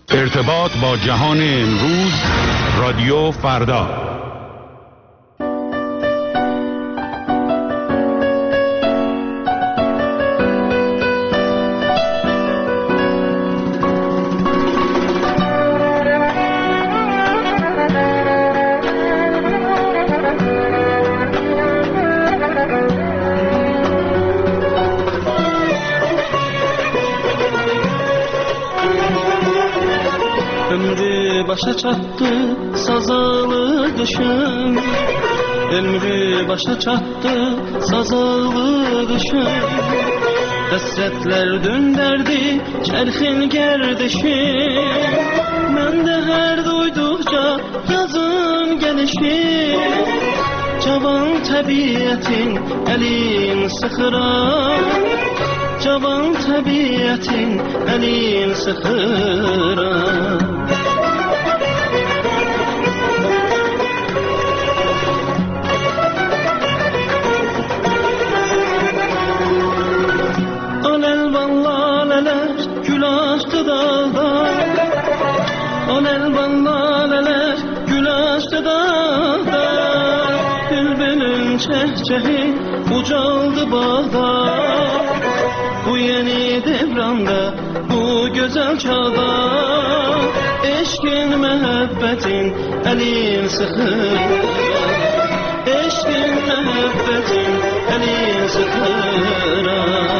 ارتباط با جهان امروز، رادیو فردا. Başa çattı sazalı kışım, ömrü başa çattı sazalı kışım. Hasretler dönderdi çerxin gerdişim, ben de her duydukça yazın gelişim. Cavan tabiatin elin sıxıram, cavan tabiatin elin sıxıram. On elvan laleler gül açtı dağda, bülbülün çehçehi ucaldı bağda. Bu yeni devranda, bu güzel çağda, eşkin mehebbetin elin sıxır. Eşkin mehebbetin elin sıxır.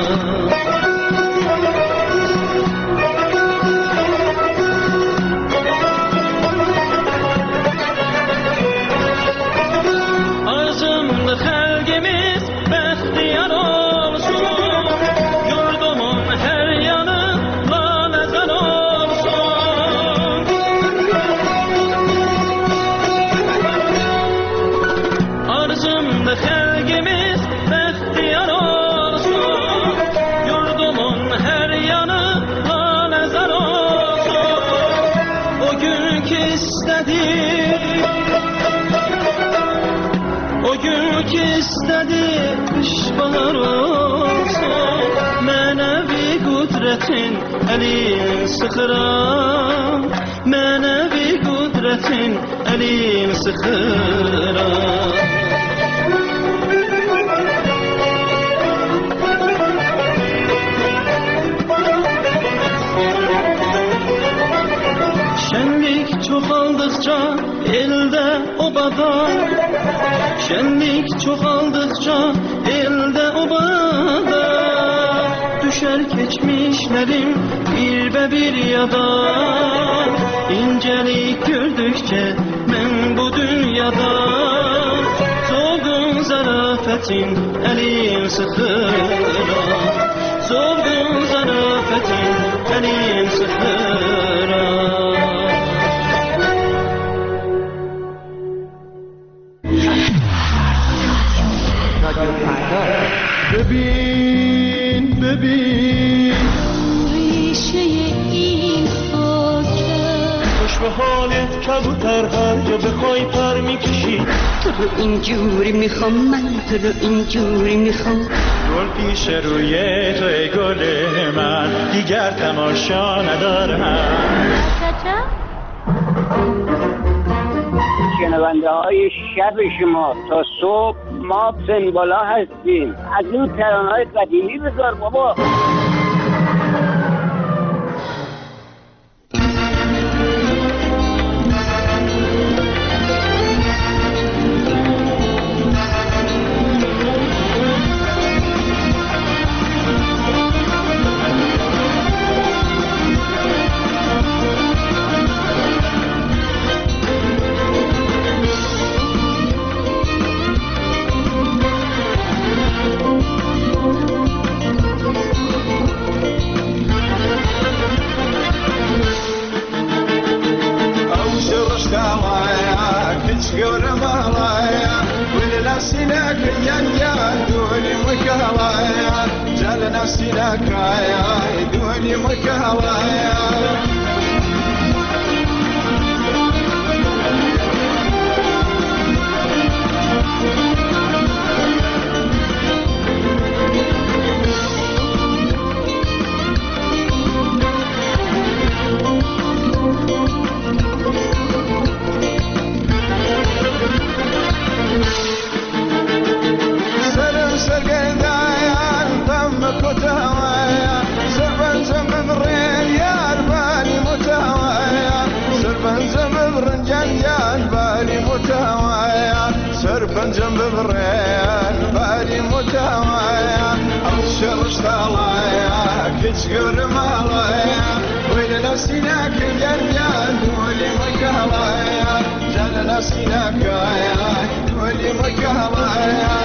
İstedi kış bahar olsun, menevi kudretin elin sıxıram, menevi kudretin elin sıxıram. Şenlik çoxaldıkça elde obada, şenlik çoxaldıkça elde obada, düşer geçmişlerim bir yada. İncelik gördükçe ben bu dünyada, solgun zarafetin elim sıxıram, solgun zarafetin elim sıxıram. ببین ببین ریشه این خاکه، خوش به حالت کبوتر هر جا بخوای پر میکشی. تو رو اینجوری میخوام، من تو رو اینجوری میخوام. گل پیش روی تو ای گل من، دیگر تماشا ندارم. شنونده های شب شما تا صبح ما سنبالا هستیم. از اون ترانه‌های قدیمی بذار بابا. تشكر مالايا وين نسيناك الجريان ولي مكالايا جال نسيناك يا ولي مكالايا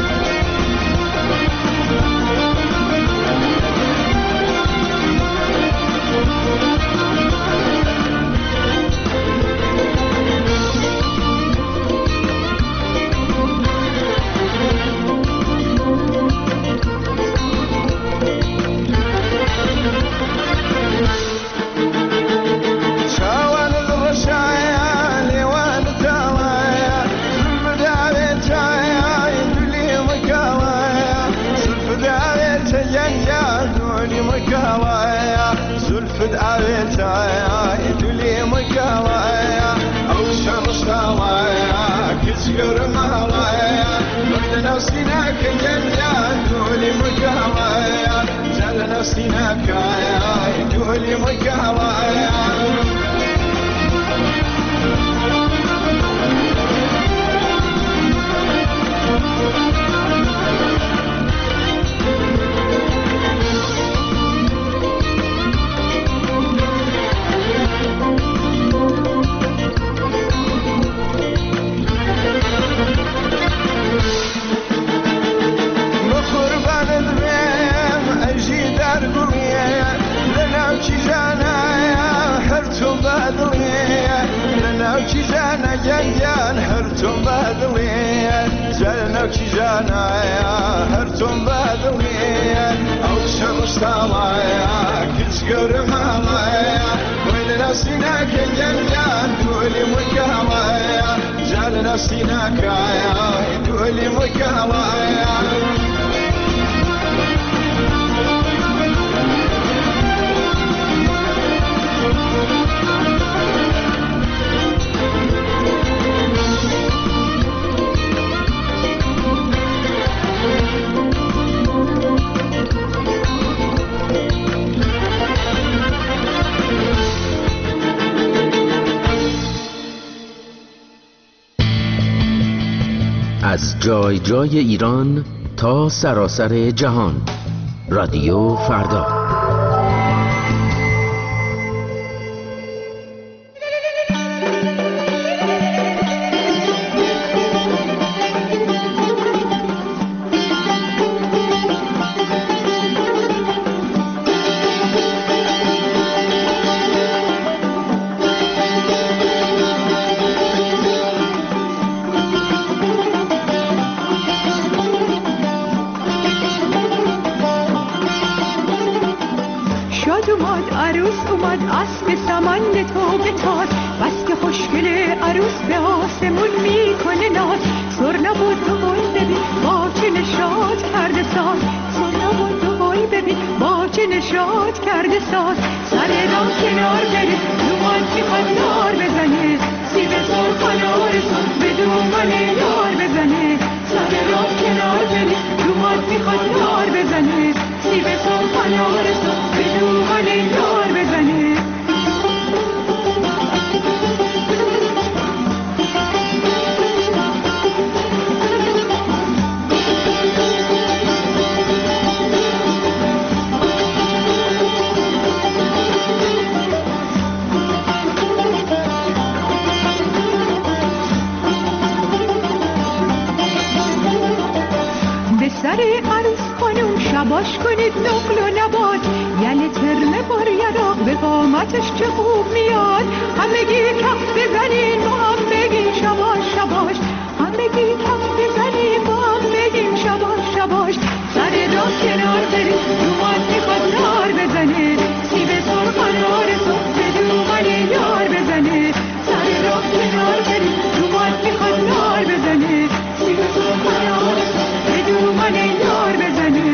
زلفت عيتايا يدلي مكالايا او شمس هوايا كسكر مالايا وين نسيناك جنجان دولي مكالايا زال نسيناك يا دولي مكالايا جانا جنجان هرتم بادوية زلنا جانا يا هرتم بادوية أو شمس طالعيا كسكر مالايا وين نسيناك جنجان دولي مكالايا زلنا نسيناك يا دولي مكالايا از جای جای ایران تا سراسر جهان، رادیو فردا. شباش کنید نقل و نبات یعنی ترمه بار یراق به قامتش چه خوب میاد همگی کف بزنین با هم بگیم شباش شباش همگی کف بزنین با هم بگیم شباش شباش سر راه کنار برید دومان میخواد نار بزنه سیب سرخ نار صبح به دومان یار بزنه سر راه کنار برید دومان میخواد نار بزنه سیب سرخ نار صبح به دومان یار بزنه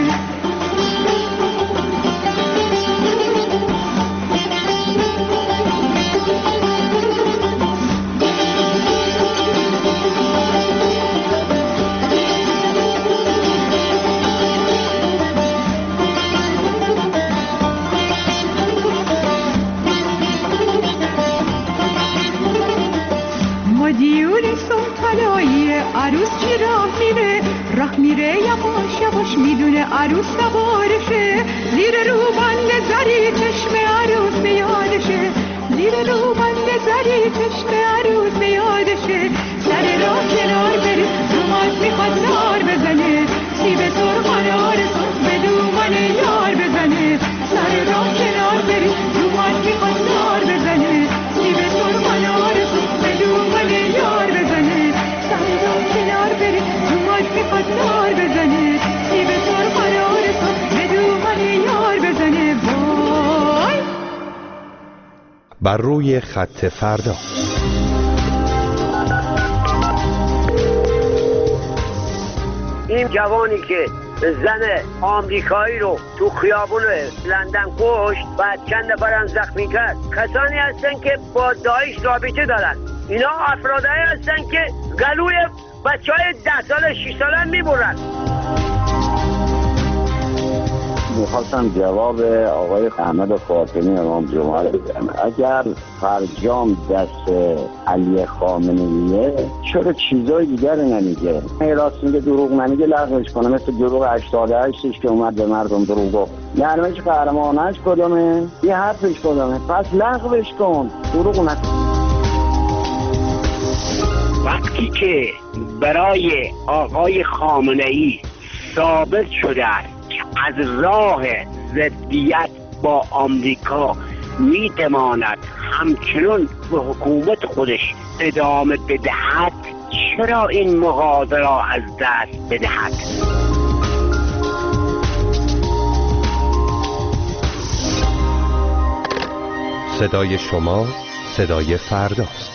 عروس چی راه میره یواش یواش میدونه عروس سوارشه زیر روبند زری چشم عروس بیادشه، زیر روبند زری چشم عروس بیادشه. سر راه کنار بری دومات میخواد نار بزنه، سیب سرخان آرزو به دومان یار بزنه. سر راه کنار بری دومات میخواد نار بزنه، سیب سرخان آرزو به دومان یار بزنه. سر راه کنار بری دومات میخواد نار بزنه، سیب سرخان آرزو به دومان یار بزنه. وای بر روی خط فردا. این جوانی که زن آمریکایی رو تو خیابون لندن کشت و چند نفرم زخمی کرد، کسانی هستن که با داعش رابطه دارن. اینا افرادایی هستن که گلوی بچهای 10 ساله 6 ساله میبرن. میخواستم جواب آقای احمد فاطمی امام جمعه رو بدم. اگر فرجام دست علی خامنه‌ایه چرا چیزای دیگر نمیگه؟ راست میگه دروغ نمیگه، لغوش کنه. مثل دروغ 88ش که اومد به مردم دروغ گفت. نرمش قهرمانش کدومه؟ یه حرفش کدومه؟ پس لغوش کن، دروغ نکن. وقتی که برای آقای خامنه‌ای ثابت شده از راه ضدیت با آمریکا میتواند همچنین به حکومت خودش ادامه بدهد، چرا این مغازه را از دست بدهد؟ صدای شما صدای فرداست.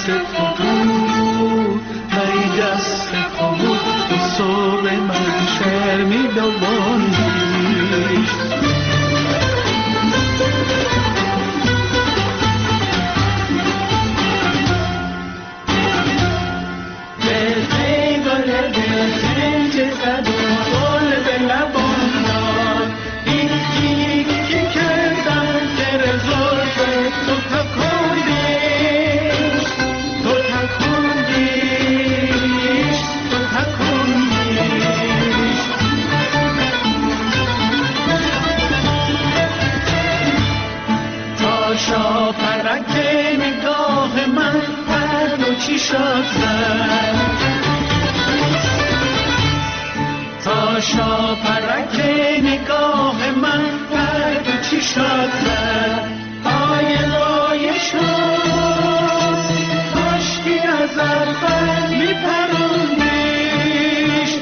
دست تو بود ای دست تو بود تو صبح من شرمی دوانیش تا شاپرک نگاه من پرد چی شد زد پای لای شد کاشکی از اول میپروندیش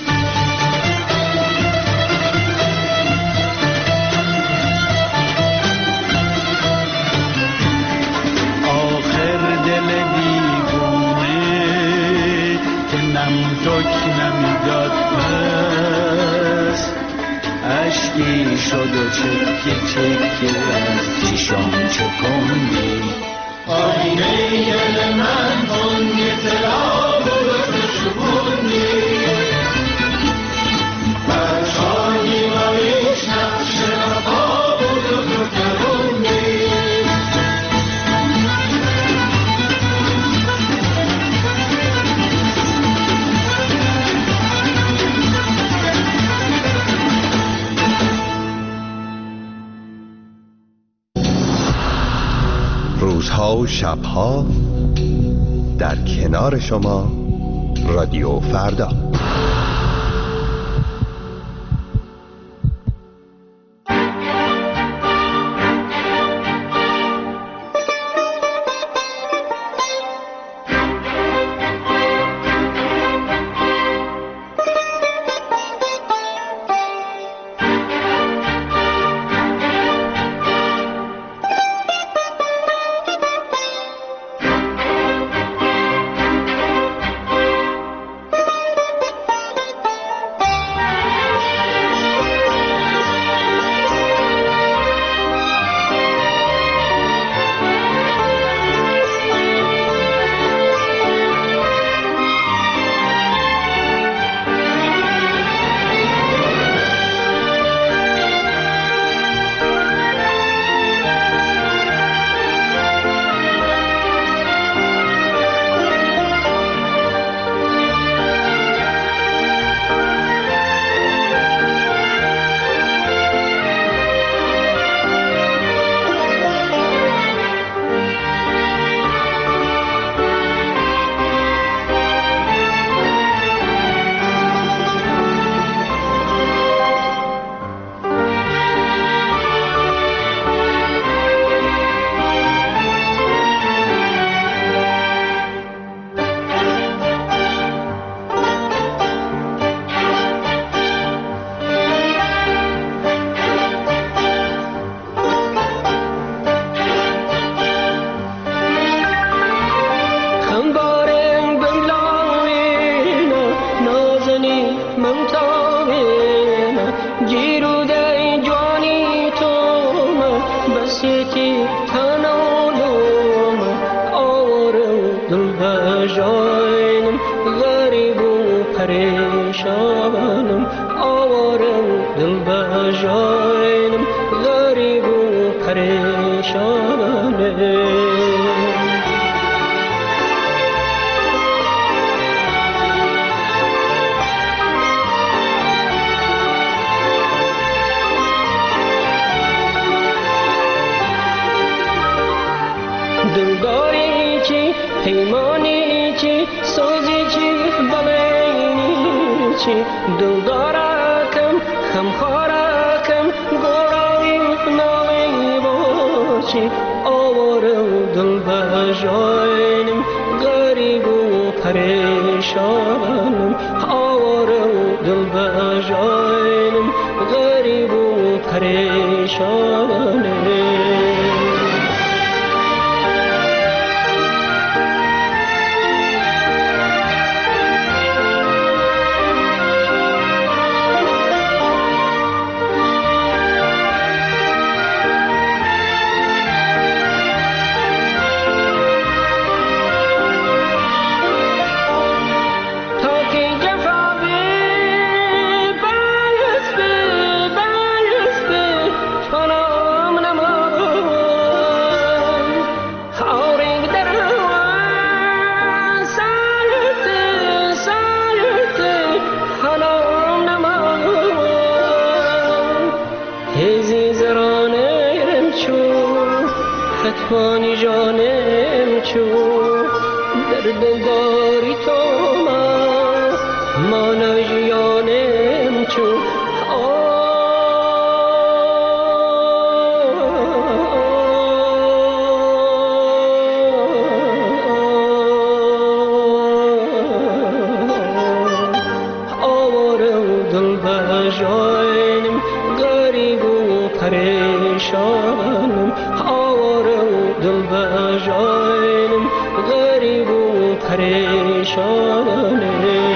آخر دل دیوونه که نم تک نمیداد بس عشقی شد و چکه چکه از چشام چکندی آینه دل من تنگ تراب و شکوندی برچانی و ایش نقش وفا و کروندی روزها و شبها در کنار شما رادیو فردا. پریشانم آوارم دل بجاینم غریب و پریشانم دلداری چی پیمانی چی سوزی چی بلینی چی دلدارکم خمخارکم گوراوی نالی باشی آورم دل بجاینم غریب و پریشانم آورم دل بجاینم غریب و پریشانم چو در دلداری تو مانای جانم چو آواره و دل بجاینم غریب و پریشانم آواره و دل بجاینم غریب و پریشانم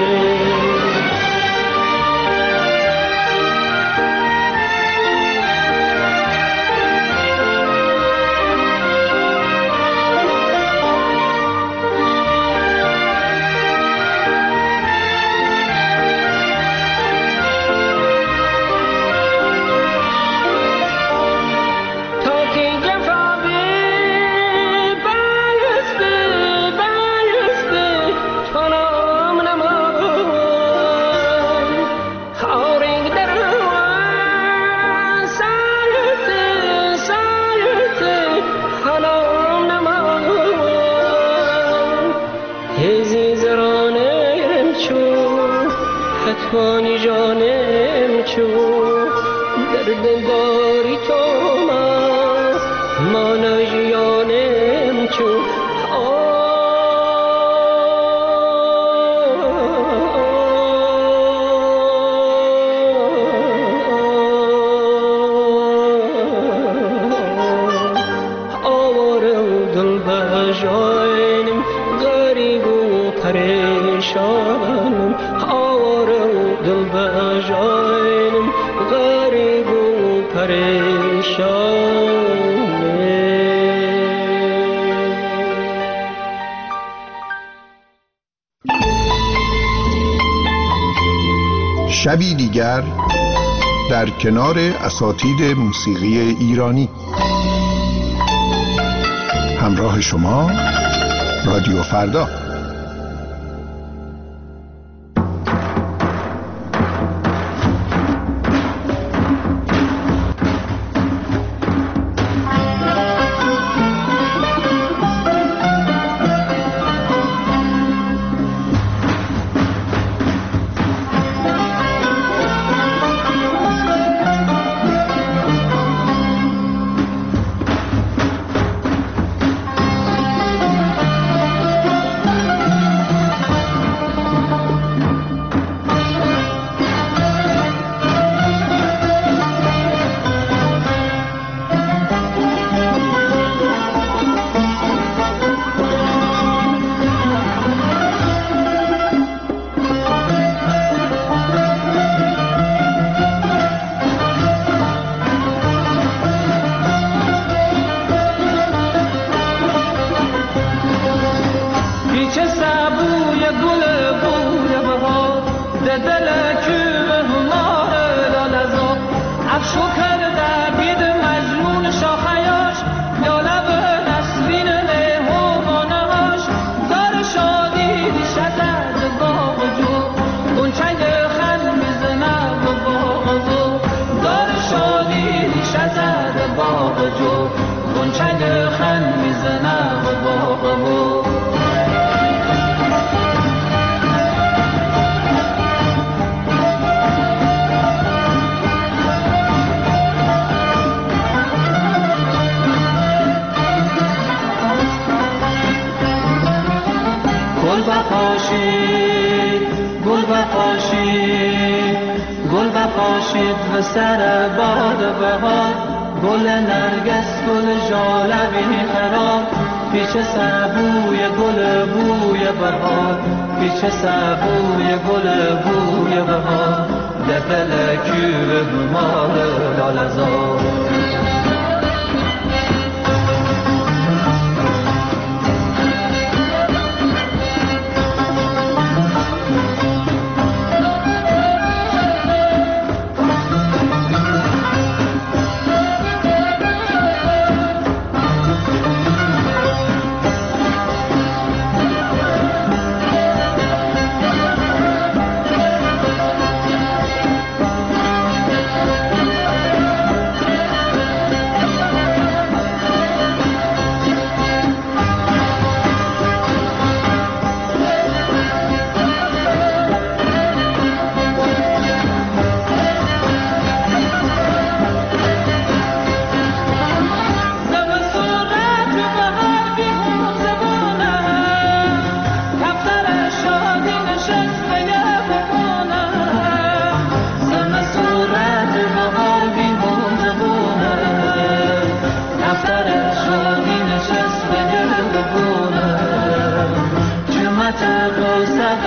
فتوانی جانم چو در دلداری تو مانای جانم چو آواره و دل بجاینم غریب و پریشانم آواره و دل بجاینم غریب و پریشانم. شبی دیگر در کنار اساتید موسیقی ایرانی. همراه شما رادیو فردا. گل بپاشید و سر باد بهار، گل نرگس گل ژالبی خراب، پیچ سبوی گل بوی بهار، پیچ سبوی گل بوی بهار، در فلکیو بمال لالزار.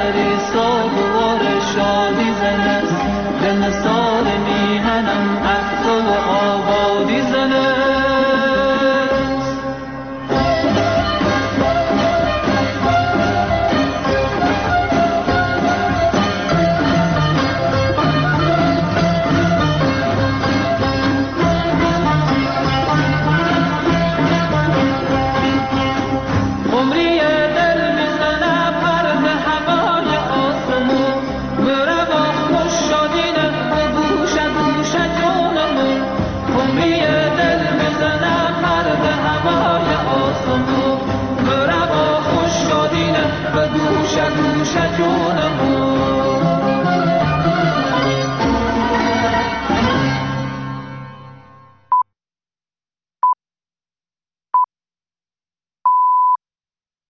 سری ساگوار شادی زنست دل ساگ